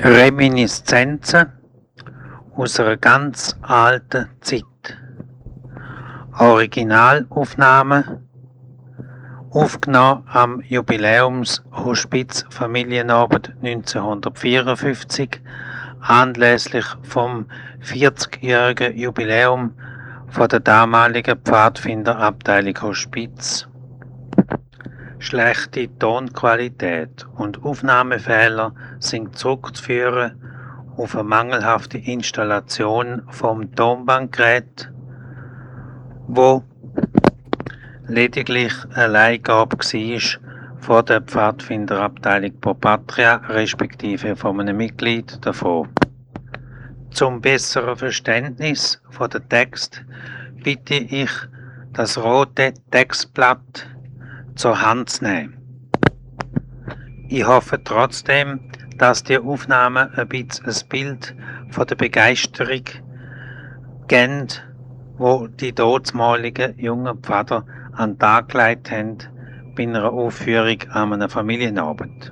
Reminiszenzen aus einer ganz alten Zeit. Originalaufnahme, aufgenommen am Jubiläumshospiz Familienabend 1954, anlässlich vom 40-jährigen Jubiläum von der damaligen Pfadfinderabteilung Hospiz. Schlechte Tonqualität und Aufnahmefehler sind zurückzuführen auf eine mangelhafte Installation vom Tonbandgerät, wo lediglich eine Leihgabe war von der Pfadfinderabteilung Popatria, respektive von einem Mitglied davon. Zum besseren Verständnis von der Text bitte ich, das rote Textblatt zur Hand zu nehmen. Ich hoffe trotzdem, dass die Aufnahmen ein bisschen ein Bild von der Begeisterung geben, wo die dortmaligen jungen Pfader an den Tag gelegt haben bei einer Aufführung an einem Familienabend.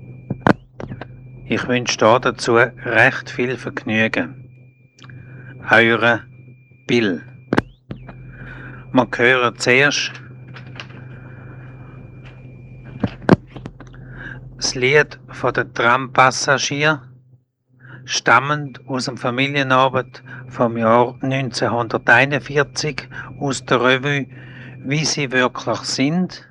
Ich wünsche dazu recht viel Vergnügen. Eure Bill. Wir hören zuerst das Lied von den Trampassagier, stammend aus dem Familienabend vom Jahr 1941 aus der Revue Wie sie wirklich sind.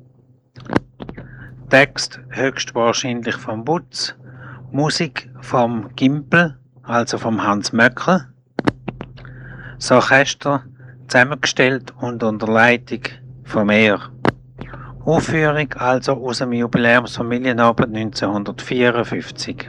Text höchstwahrscheinlich vom Butz, Musik vom Gimpel, also vom Hans Möckel, das Orchester zusammengestellt und unter Leitung von mir. Aufführung also aus dem Jubiläumsfamilienabend 1954.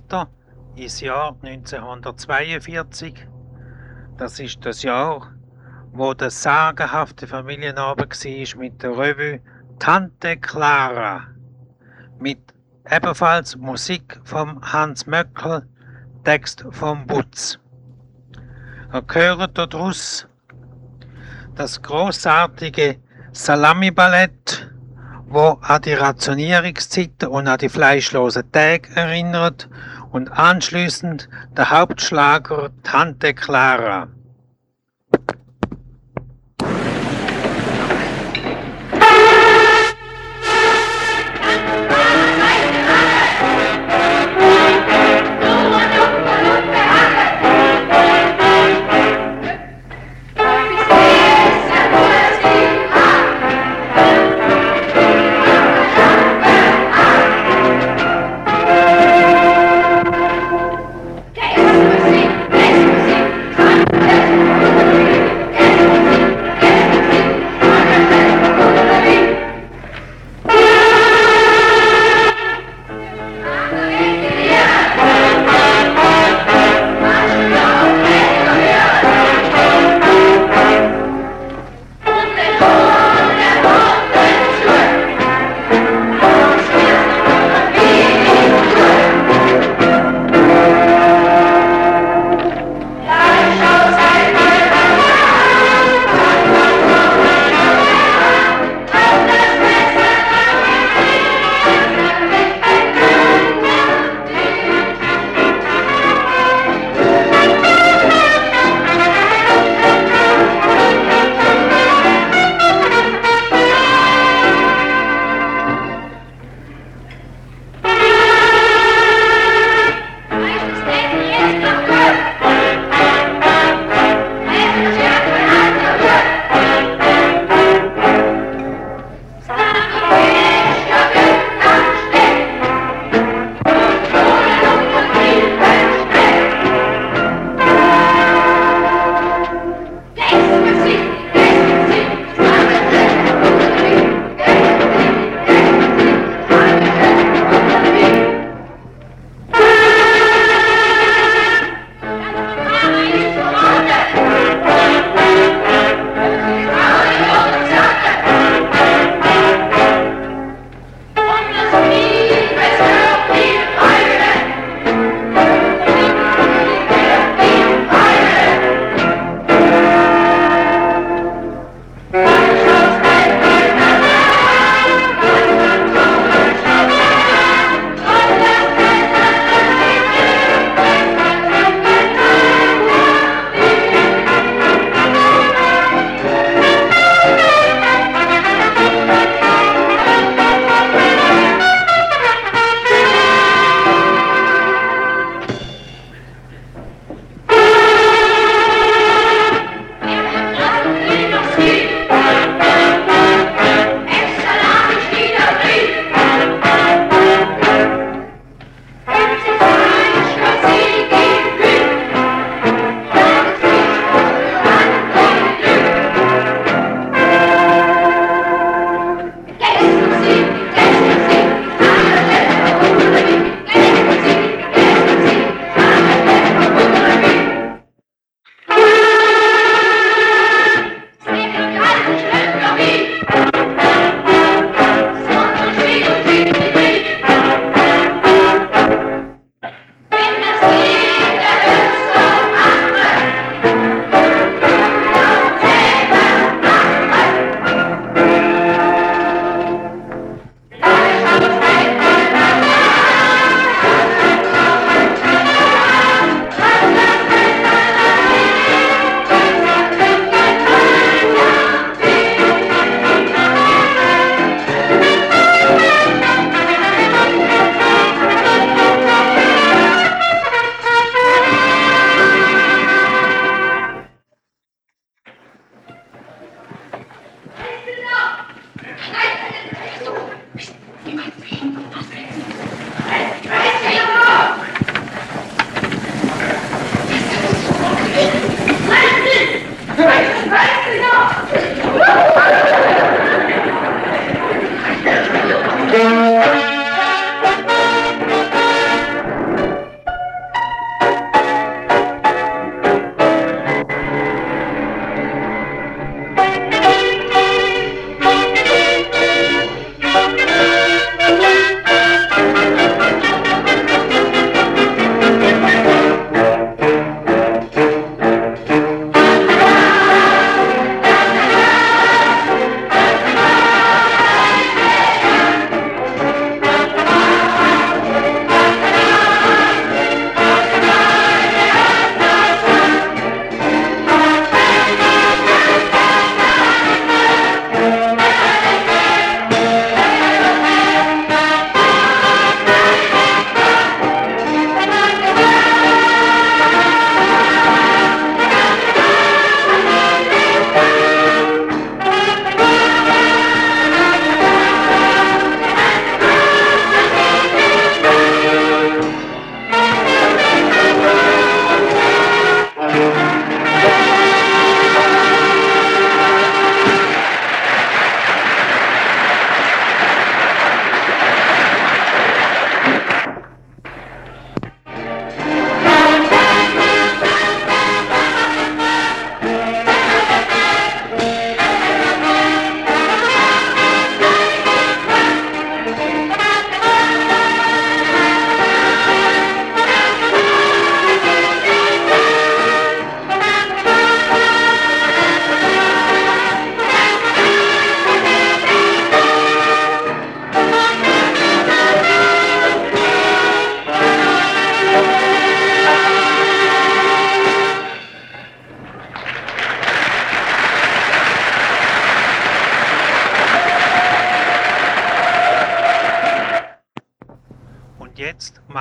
weiter ins Jahr 1942. Das ist das Jahr, wo der sagenhafte Familienabend war mit der Revue Tante Clara. Mit ebenfalls Musik von Hans Möckel, Text von Butz. Wir hören daraus das großartige Salami-Ballett, wo an die Rationierungszeiten und an die fleischlosen Tage erinnert, und anschließend der Hauptschlager Tante Clara. Musik,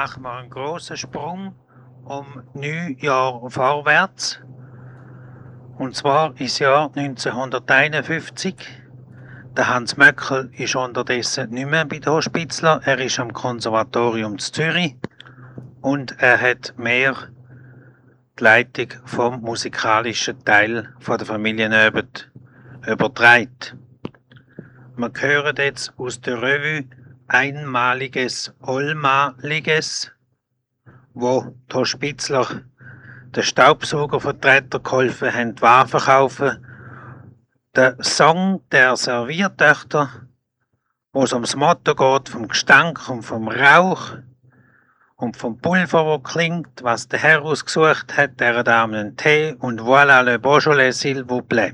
machen wir einen großen Sprung um 9 Jahre vorwärts. Und zwar ins Jahr 1951. Der Hans Möckel ist unterdessen nicht mehr bei der Hospitzler. Er ist am Konservatorium zu Zürich und er hat mehr die Leitung vom musikalischen Teil der Familie übertragen. Wir hören jetzt aus der Revue Einmaliges Allmaliges, wo die Hospitzler den Staubsaugervertreter geholfen haben, die Ware verkaufen. Der Song der Serviertöchter, wo es ums Motto geht, vom Gestank und vom Rauch und vom Pulver, wo klingt, was der Herr ausgesucht hat, der Dame einen Tee und voilà le Beaujolais, s'il vous plaît.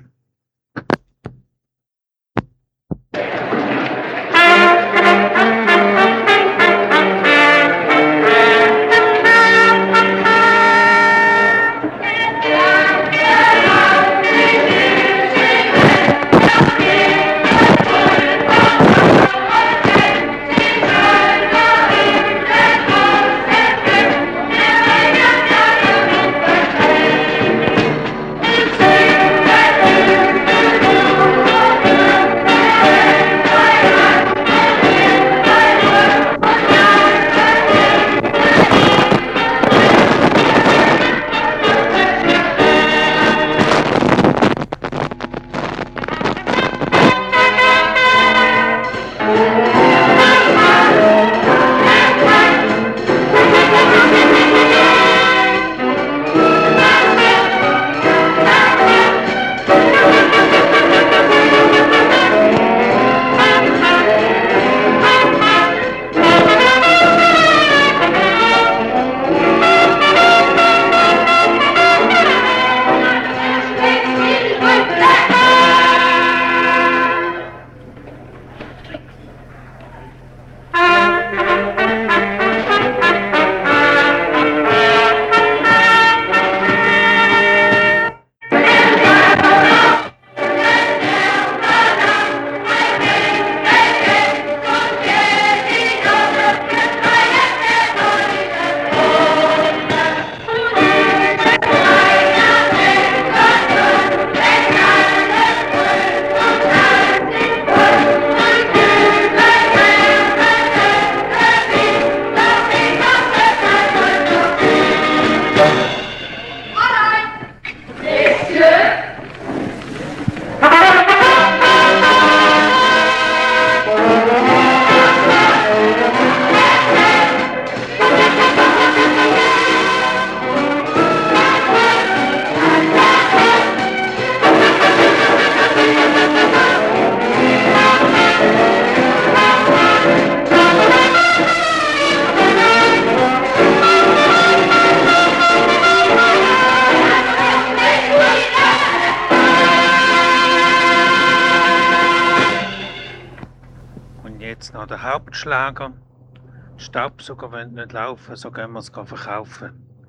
Jetzt noch der Hauptschlager. Die Staubsauger wollen nicht laufen, so gehen wir es verkaufen.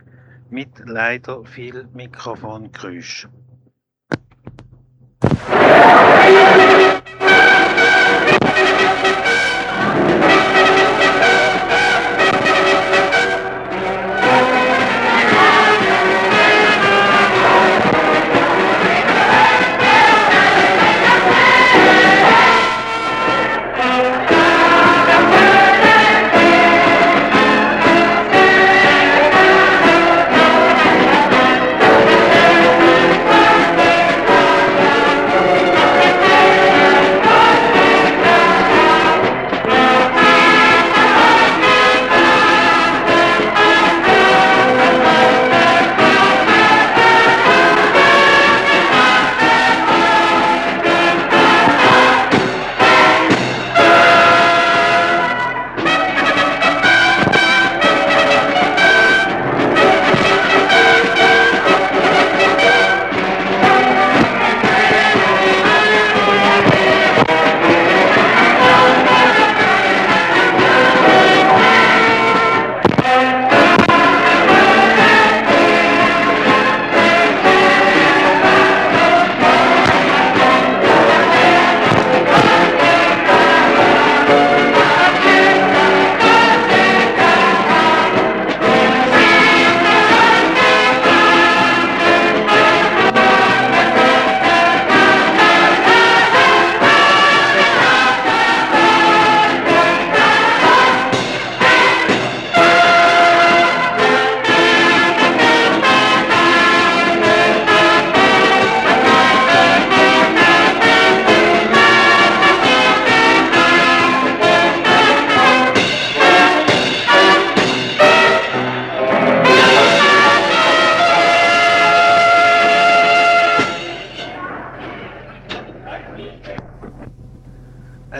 Mit leider viel Mikrofongeräusch.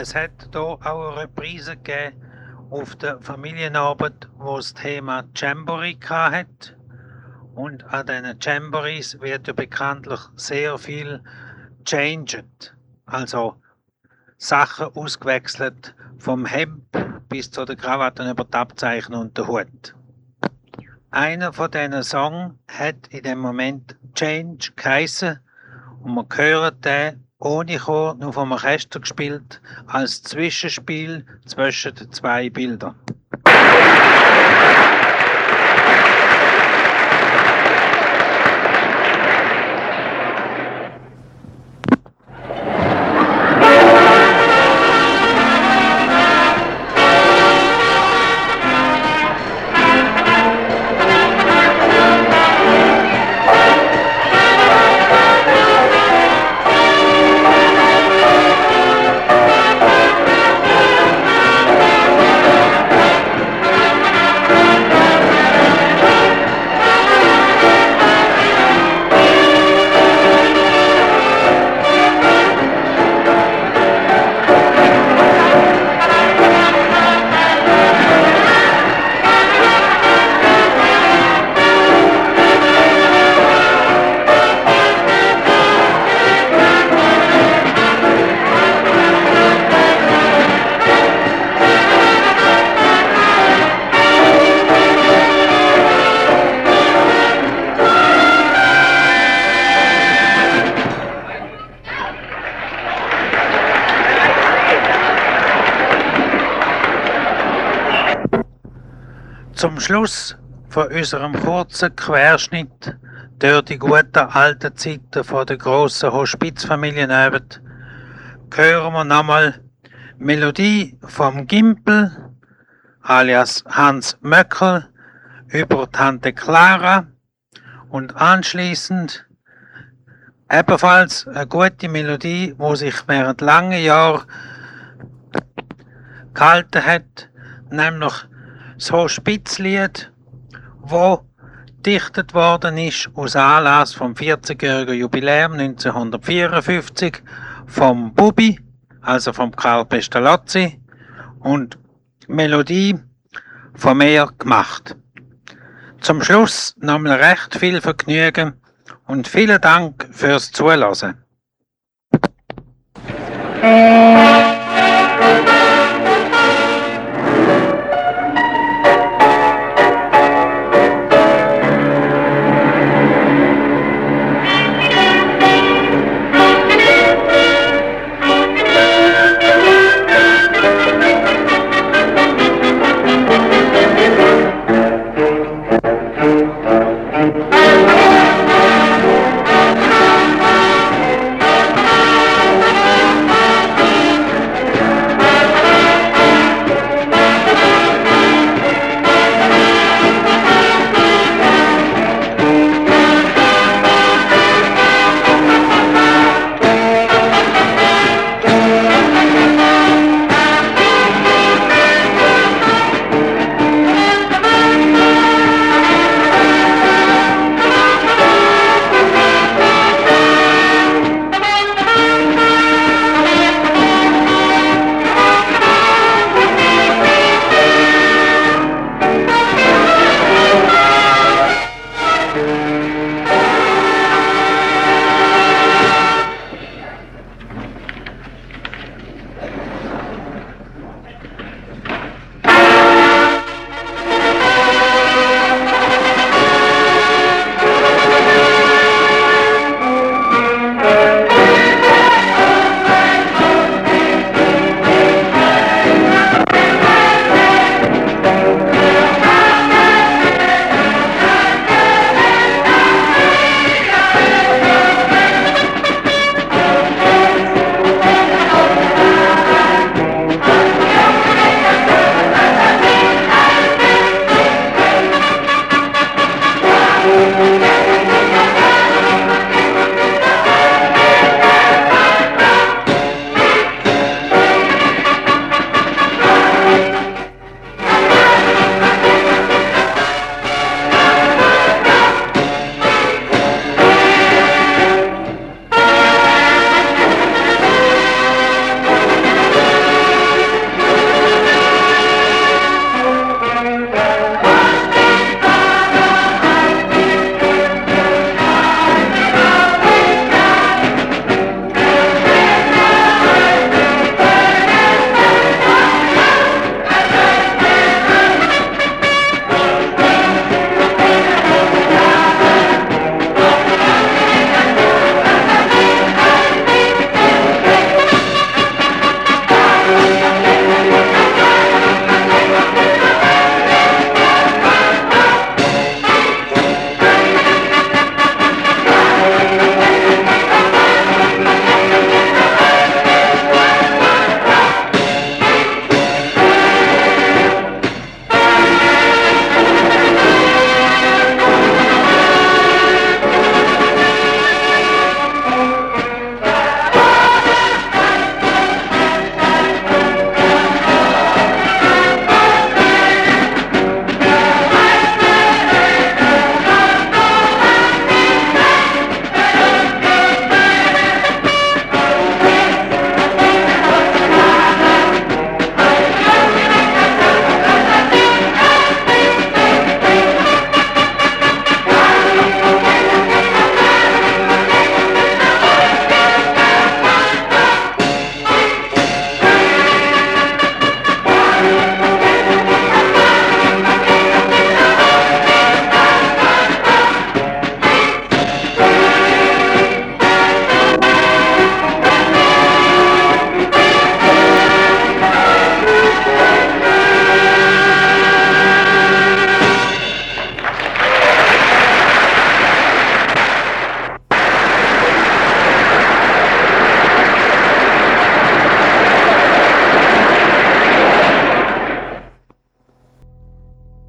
Es hat hier auch eine Reprise gegeben auf der Familienarbeit, wo das Thema Jamboree hat. Und an diesen Jamborees wird ja bekanntlich sehr viel changed. Also Sachen ausgewechselt, vom Hemd bis zu der Krawatte über die Abzeichnung und den Hut. Einer von diesen Songs hat in dem Moment Change geheissen und wir hören den ohne Chor nur vom Orchester gespielt als Zwischenspiel zwischen den zwei Bildern. Zum Schluss von unserem kurzen Querschnitt durch die guten alten Zeiten von der grossen Hospizfamilienarbeit hören wir nochmal Melodie vom Gimpel alias Hans Möckel über Tante Clara und anschließend ebenfalls eine gute Melodie, die sich während langen Jahren gehalten hat, nämlich das Hospizlied, wo gedichtet worden ist aus Anlass vom 40-jährigen Jubiläum 1954 vom Bubi, also vom Karl Pestalozzi, und Melodie von mir gemacht. Zum Schluss nochmal recht viel Vergnügen und vielen Dank fürs Zuhören.